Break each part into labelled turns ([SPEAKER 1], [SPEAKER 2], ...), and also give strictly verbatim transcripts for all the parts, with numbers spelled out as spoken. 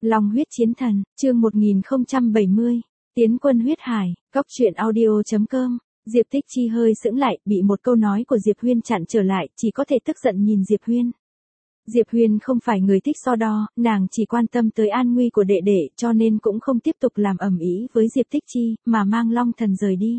[SPEAKER 1] Long huyết chiến thần, chương một nghìn không trăm bảy mươi, tiến quân huyết hải, cóc truyện audio chấm com. Diệp Tích Chi hơi sững lại, bị một câu nói của Diệp Huyên chặn trở lại, chỉ có thể tức giận nhìn Diệp Huyên. Diệp Huyên không phải người thích so đo, nàng chỉ quan tâm tới an nguy của đệ đệ, cho nên cũng không tiếp tục làm ầm ĩ với Diệp Tích Chi, mà mang Long Thần rời đi.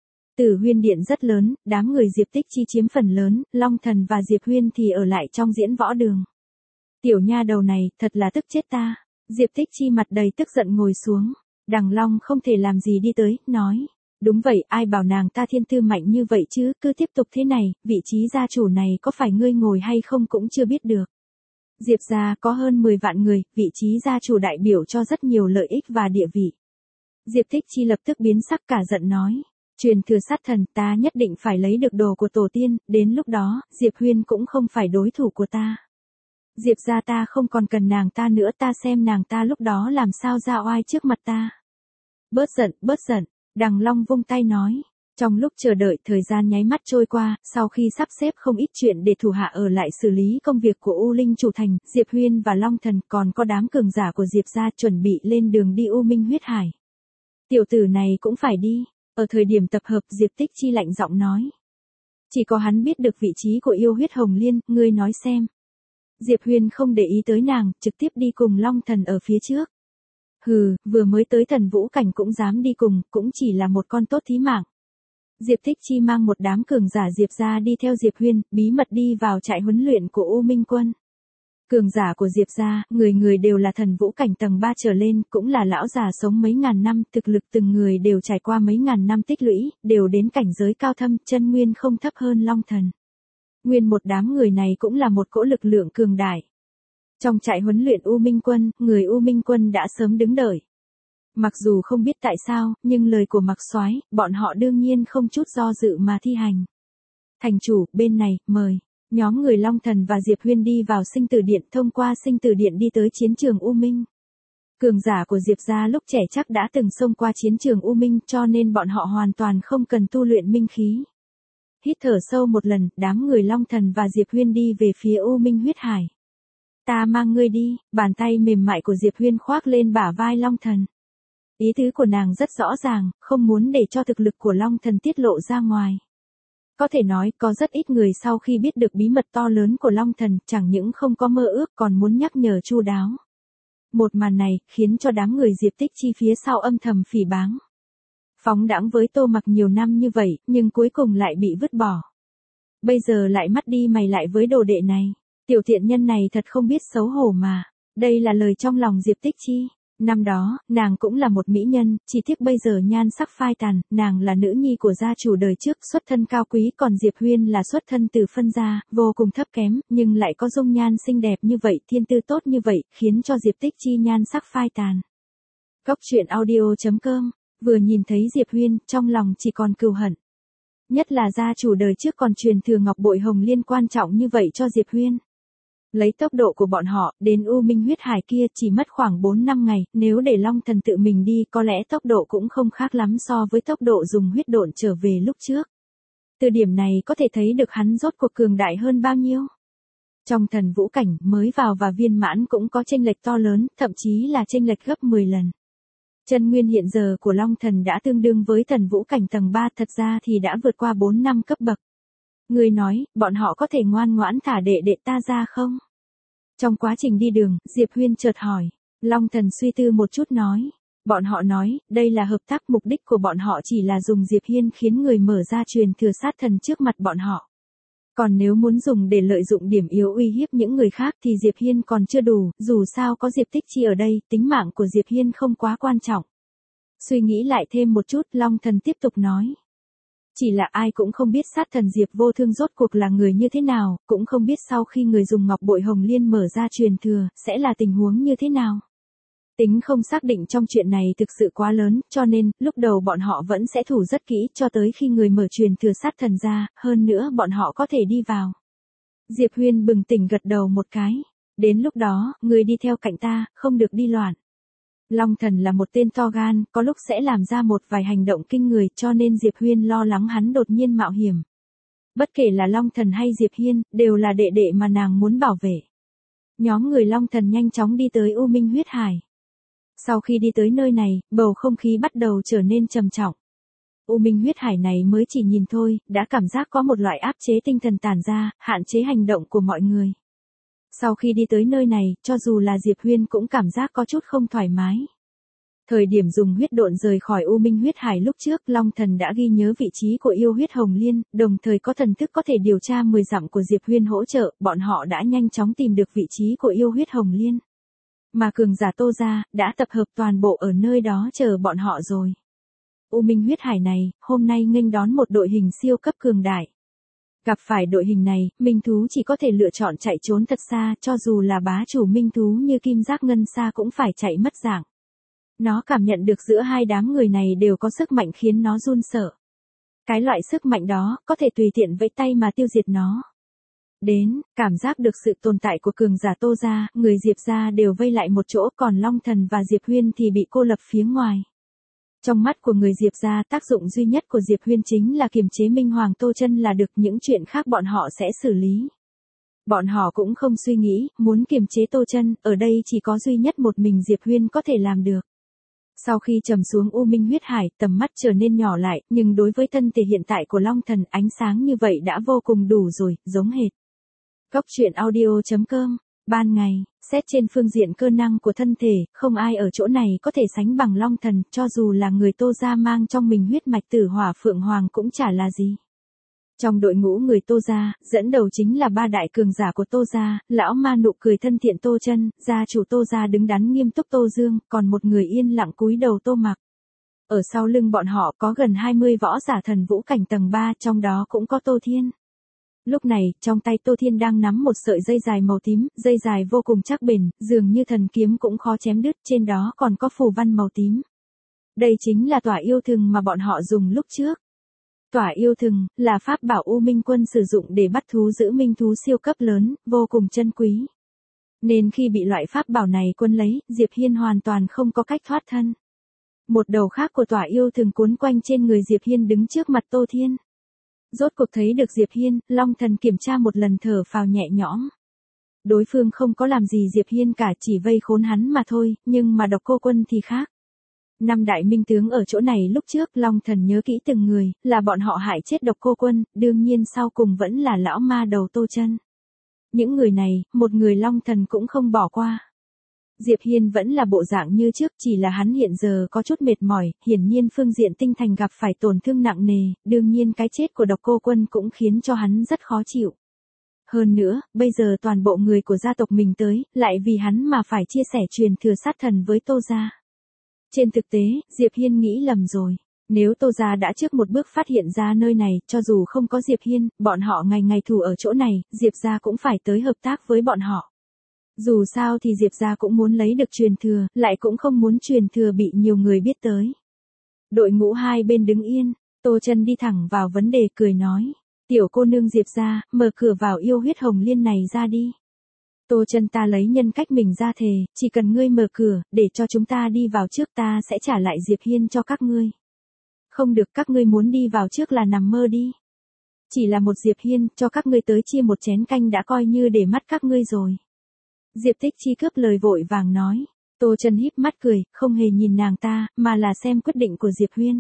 [SPEAKER 1] Tử Huyên điện rất lớn, đám người Diệp Tích Chi chiếm phần lớn, Long Thần và Diệp Huyên thì ở lại trong diễn võ đường. Tiểu nha đầu này, thật là tức chết ta. Diệp Tích Chi mặt đầy tức giận ngồi xuống. Đằng Long không thể làm gì đi tới, nói. Đúng vậy, ai bảo nàng ta thiên tư mạnh như vậy chứ, cứ tiếp tục thế này, vị trí gia chủ này có phải ngươi ngồi hay không cũng chưa biết được. Diệp gia có hơn mười vạn người, vị trí gia chủ đại biểu cho rất nhiều lợi ích và địa vị. Diệp Tích Chi lập tức biến sắc cả giận nói. Truyền thừa sát thần, ta nhất định phải lấy được đồ của tổ tiên, đến lúc đó, Diệp Huyên cũng không phải đối thủ của ta. Diệp gia ta không còn cần nàng ta nữa, ta xem nàng ta lúc đó làm sao ra oai trước mặt ta. Bớt giận, bớt giận, Đằng Long vung tay nói. Trong lúc chờ đợi, thời gian nháy mắt trôi qua, sau khi sắp xếp không ít chuyện để thủ hạ ở lại xử lý công việc của U Linh chủ thành, Diệp Huyên và Long Thần còn có đám cường giả của Diệp gia chuẩn bị lên đường đi U Minh huyết hải. Tiểu tử này cũng phải đi. Ở thời điểm tập hợp, Diệp Tích Chi lạnh giọng nói. Chỉ có hắn biết được vị trí của yêu huyết hồng liên, ngươi nói xem. Diệp Huyên không để ý tới nàng, trực tiếp đi cùng Long Thần ở phía trước. Hừ, vừa mới tới Thần Vũ Cảnh cũng dám đi cùng, cũng chỉ là một con tốt thí mạng. Diệp Tích Chi mang một đám cường giả Diệp gia đi theo Diệp Huyên, bí mật đi vào trại huấn luyện của U Minh quân. Cường giả của Diệp gia, người người đều là Thần Vũ Cảnh tầng ba trở lên, cũng là lão già sống mấy ngàn năm, thực lực từng người đều trải qua mấy ngàn năm tích lũy, đều đến cảnh giới cao thâm, chân nguyên không thấp hơn Long Thần. Nguyên một đám người này cũng là một cỗ lực lượng cường đại. Trong trại huấn luyện U Minh quân, người U Minh quân đã sớm đứng đợi. Mặc dù không biết tại sao, nhưng lời của Mạc Soái, bọn họ đương nhiên không chút do dự mà thi hành. Thành chủ, bên này, mời. Nhóm người Long Thần và Diệp Huyên đi vào sinh tử điện, thông qua sinh tử điện đi tới chiến trường U Minh. Cường giả của Diệp gia lúc trẻ chắc đã từng xông qua chiến trường U Minh, cho nên bọn họ hoàn toàn không cần tu luyện minh khí. Hít thở sâu một lần, đám người Long Thần và Diệp Huyên đi về phía U Minh huyết hải. Ta mang ngươi đi, bàn tay mềm mại của Diệp Huyên khoác lên bả vai Long Thần. Ý tứ của nàng rất rõ ràng, không muốn để cho thực lực của Long Thần tiết lộ ra ngoài. Có thể nói, có rất ít người sau khi biết được bí mật to lớn của Long Thần, chẳng những không có mơ ước còn muốn nhắc nhở chu đáo. Một màn này, khiến cho đám người Diệp Tích Chi phía sau âm thầm phỉ báng. Phóng đãng với Tô Mặc nhiều năm như vậy, nhưng cuối cùng lại bị vứt bỏ. Bây giờ lại mắt đi mày lại với đồ đệ này. Tiểu thiện nhân này thật không biết xấu hổ mà. Đây là lời trong lòng Diệp Tích Chi. Năm đó, nàng cũng là một mỹ nhân, chỉ tiếc bây giờ nhan sắc phai tàn, nàng là nữ nhi của gia chủ đời trước, xuất thân cao quý, còn Diệp Huyên là xuất thân từ phân gia, vô cùng thấp kém, nhưng lại có dung nhan xinh đẹp như vậy, thiên tư tốt như vậy, khiến cho Diệp Tích Chi nhan sắc phai tàn. Cóc truyện audio chấm com, vừa nhìn thấy Diệp Huyên, trong lòng chỉ còn cừu hận. Nhất là gia chủ đời trước còn truyền thừa ngọc bội hồng liên quan trọng như vậy cho Diệp Huyên. Lấy tốc độ của bọn họ, đến U Minh huyết hải kia chỉ mất khoảng bốn năm ngày, nếu để Long Thần tự mình đi có lẽ tốc độ cũng không khác lắm so với tốc độ dùng huyết độn trở về lúc trước. Từ điểm này có thể thấy được hắn rốt cuộc cường đại hơn bao nhiêu. Trong Thần Vũ Cảnh, mới vào và viên mãn cũng có chênh lệch to lớn, thậm chí là chênh lệch gấp mười lần. Chân nguyên hiện giờ của Long Thần đã tương đương với Thần Vũ Cảnh tầng ba, thật ra thì đã vượt qua bốn năm cấp bậc. Người nói, bọn họ có thể ngoan ngoãn thả đệ đệ ta ra không? Trong quá trình đi đường, Diệp Huyên chợt hỏi. Long Thần suy tư một chút nói. Bọn họ nói, đây là hợp tác, mục đích của bọn họ chỉ là dùng Diệp Hiên khiến người mở ra truyền thừa sát thần trước mặt bọn họ. Còn nếu muốn dùng để lợi dụng điểm yếu uy hiếp những người khác thì Diệp Hiên còn chưa đủ, dù sao có Diệp Tích Chi ở đây, tính mạng của Diệp Hiên không quá quan trọng. Suy nghĩ lại thêm một chút, Long Thần tiếp tục nói. Chỉ là ai cũng không biết sát thần Diệp Vô Thương rốt cuộc là người như thế nào, cũng không biết sau khi người dùng ngọc bội hồng liên mở ra truyền thừa, sẽ là tình huống như thế nào. Tính không xác định trong chuyện này thực sự quá lớn, cho nên, lúc đầu bọn họ vẫn sẽ thủ rất kỹ, cho tới khi người mở truyền thừa sát thần ra, hơn nữa bọn họ có thể đi vào. Diệp Huyên bừng tỉnh gật đầu một cái. Đến lúc đó, người đi theo cạnh ta, không được đi loạn. Long Thần là một tên to gan, có lúc sẽ làm ra một vài hành động kinh người, cho nên Diệp Huyên lo lắng hắn đột nhiên mạo hiểm. Bất kể là Long Thần hay Diệp Hiên, đều là đệ đệ mà nàng muốn bảo vệ. Nhóm người Long Thần nhanh chóng đi tới U Minh huyết hải. Sau khi đi tới nơi này, bầu không khí bắt đầu trở nên trầm trọng. U Minh huyết hải này mới chỉ nhìn thôi, đã cảm giác có một loại áp chế tinh thần tản ra, hạn chế hành động của mọi người. Sau khi đi tới nơi này, cho dù là Diệp Huyên cũng cảm giác có chút không thoải mái. Thời điểm dùng huyết độn rời khỏi U Minh huyết hải lúc trước, Long Thần đã ghi nhớ vị trí của yêu huyết hồng liên, đồng thời có thần thức có thể điều tra mười dặm của Diệp Huyên hỗ trợ, bọn họ đã nhanh chóng tìm được vị trí của yêu huyết hồng liên. Mà cường giả Tô gia đã tập hợp toàn bộ ở nơi đó chờ bọn họ rồi. U Minh huyết hải này, hôm nay nghênh đón một đội hình siêu cấp cường đại. Gặp phải đội hình này, minh thú chỉ có thể lựa chọn chạy trốn thật xa, cho dù là bá chủ minh thú như Kim Giác Ngân Sa cũng phải chạy mất dạng. Nó cảm nhận được giữa hai đám người này đều có sức mạnh khiến nó run sợ. Cái loại sức mạnh đó, có thể tùy tiện vẫy tay mà tiêu diệt nó. Đến, cảm giác được sự tồn tại của cường giả Tô gia, người Diệp gia đều vây lại một chỗ, còn Long Thần và Diệp Huyên thì bị cô lập phía ngoài. Trong mắt của người Diệp gia, tác dụng duy nhất của Diệp Huyên chính là kiềm chế Minh Hoàng Tô Chân, là được, những chuyện khác bọn họ sẽ xử lý. Bọn họ cũng không suy nghĩ, muốn kiềm chế Tô Chân, ở đây chỉ có duy nhất một mình Diệp Huyên có thể làm được. Sau khi trầm xuống U Minh huyết hải, tầm mắt trở nên nhỏ lại, nhưng đối với thân thể hiện tại của Long Thần, ánh sáng như vậy đã vô cùng đủ rồi, giống hệt. Góc truyện audio chấm com. Ban ngày, xét trên phương diện cơ năng của thân thể, không ai ở chỗ này có thể sánh bằng Long Thần, cho dù là người Tô gia mang trong mình huyết mạch Tử Hỏa Phượng Hoàng cũng chả là gì. Trong đội ngũ người Tô gia, dẫn đầu chính là ba đại cường giả của Tô gia, lão ma nụ cười thân thiện Tô Chân, gia chủ Tô gia đứng đắn nghiêm túc Tô Dương, còn một người yên lặng cúi đầu Tô Mặc. Ở sau lưng bọn họ có gần hai mươi võ giả thần vũ cảnh tầng ba, trong đó cũng có Tô Thiên. Lúc này, trong tay Tô Thiên đang nắm một sợi dây dài màu tím, dây dài vô cùng chắc bền, dường như thần kiếm cũng khó chém đứt, trên đó còn có phù văn màu tím. Đây chính là tỏa yêu thừng mà bọn họ dùng lúc trước. Tỏa yêu thừng là pháp bảo U Minh quân sử dụng để bắt thú giữ minh thú siêu cấp lớn, vô cùng chân quý. Nên khi bị loại pháp bảo này quân lấy, Diệp Hiên hoàn toàn không có cách thoát thân. Một đầu khác của tỏa yêu thừng cuốn quanh trên người Diệp Hiên đứng trước mặt Tô Thiên. Rốt cuộc thấy được Diệp Hiên, Long Thần kiểm tra một lần thở phào nhẹ nhõm. Đối phương không có làm gì Diệp Hiên cả, chỉ vây khốn hắn mà thôi, nhưng mà Độc Cô Quân thì khác. Năm đại minh tướng ở chỗ này lúc trước, Long Thần nhớ kỹ từng người, là bọn họ hại chết Độc Cô Quân, đương nhiên sau cùng vẫn là lão ma đầu Tô Chân. Những người này, một người Long Thần cũng không bỏ qua. Diệp Hiên vẫn là bộ dạng như trước, chỉ là hắn hiện giờ có chút mệt mỏi, hiển nhiên phương diện tinh thần gặp phải tổn thương nặng nề, đương nhiên cái chết của Độc Cô Quân cũng khiến cho hắn rất khó chịu. Hơn nữa, bây giờ toàn bộ người của gia tộc mình tới, lại vì hắn mà phải chia sẻ truyền thừa sát thần với Tô gia. Trên thực tế, Diệp Hiên nghĩ lầm rồi. Nếu Tô gia đã trước một bước phát hiện ra nơi này, cho dù không có Diệp Hiên, bọn họ ngày ngày thủ ở chỗ này, Diệp gia cũng phải tới hợp tác với bọn họ. Dù sao thì Diệp gia cũng muốn lấy được truyền thừa, lại cũng không muốn truyền thừa bị nhiều người biết tới. Đội ngũ hai bên đứng yên, Tô Chân đi thẳng vào vấn đề cười nói. Tiểu cô nương Diệp gia, mở cửa vào yêu huyết hồng liên này ra đi. Tô Chân, ta lấy nhân cách mình ra thề, chỉ cần ngươi mở cửa, để cho chúng ta đi vào trước, ta sẽ trả lại Diệp Hiên cho các ngươi. Không được, các ngươi muốn đi vào trước là nằm mơ đi. Chỉ là một Diệp Hiên, cho các ngươi tới chia một chén canh đã coi như để mắt các ngươi rồi. Diệp Tích Chi cướp lời vội vàng nói. Tô Chân híp mắt cười, không hề nhìn nàng ta, mà là xem quyết định của Diệp Huyên.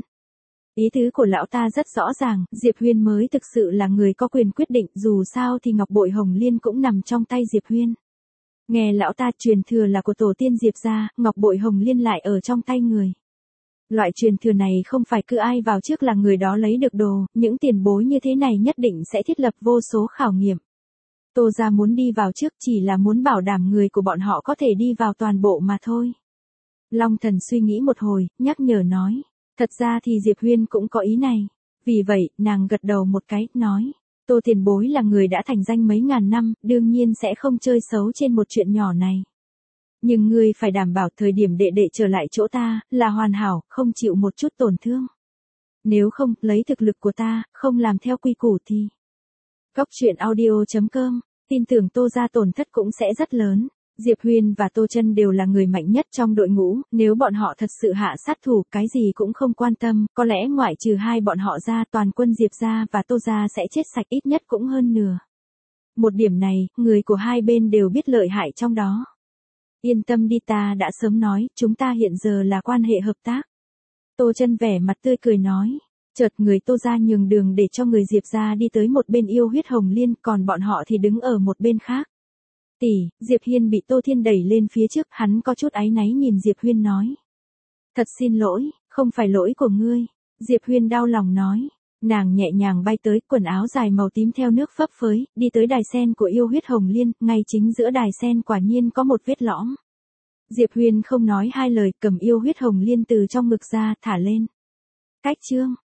[SPEAKER 1] Ý tứ của lão ta rất rõ ràng, Diệp Huyên mới thực sự là người có quyền quyết định, dù sao thì ngọc bội hồng liên cũng nằm trong tay Diệp Huyên. Nghe lão ta, truyền thừa là của tổ tiên Diệp gia, ngọc bội hồng liên lại ở trong tay người. Loại truyền thừa này không phải cứ ai vào trước là người đó lấy được đồ, những tiền bối như thế này nhất định sẽ thiết lập vô số khảo nghiệm. Tô gia muốn đi vào trước chỉ là muốn bảo đảm người của bọn họ có thể đi vào toàn bộ mà thôi. Long Thần suy nghĩ một hồi, nhắc nhở nói. Thật ra thì Diệp Huyên cũng có ý này. Vì vậy, nàng gật đầu một cái, nói. Tô tiền bối là người đã thành danh mấy ngàn năm, đương nhiên sẽ không chơi xấu trên một chuyện nhỏ này. Nhưng ngươi phải đảm bảo thời điểm đệ đệ trở lại chỗ ta, là hoàn hảo, không chịu một chút tổn thương. Nếu không, lấy thực lực của ta, không làm theo quy củ thì... Góc truyện audio chấm com, tin tưởng Tô gia tổn thất cũng sẽ rất lớn. Diệp Huyên và Tô Chân đều là người mạnh nhất trong đội ngũ, nếu bọn họ thật sự hạ sát thủ, cái gì cũng không quan tâm, có lẽ ngoại trừ hai bọn họ ra, toàn quân Diệp gia và Tô gia sẽ chết sạch, ít nhất cũng hơn nửa. Một điểm này, người của hai bên đều biết lợi hại trong đó. Yên tâm đi, ta đã sớm nói, chúng ta hiện giờ là quan hệ hợp tác. Tô Chân vẻ mặt tươi cười nói. Chợt người Tô gia nhường đường để cho người Diệp gia đi tới một bên yêu huyết hồng liên, còn bọn họ thì đứng ở một bên khác. Tỷ, Diệp Hiên bị Tô Thiên đẩy lên phía trước, hắn có chút áy náy nhìn Diệp Huyên nói. Thật xin lỗi, không phải lỗi của ngươi. Diệp Huyên đau lòng nói. Nàng nhẹ nhàng bay tới, quần áo dài màu tím theo nước phấp phới, đi tới đài sen của yêu huyết hồng liên, ngay chính giữa đài sen quả nhiên có một vết lõm. Diệp Huyên không nói hai lời, cầm yêu huyết hồng liên từ trong ngực ra, thả lên. Cách chương.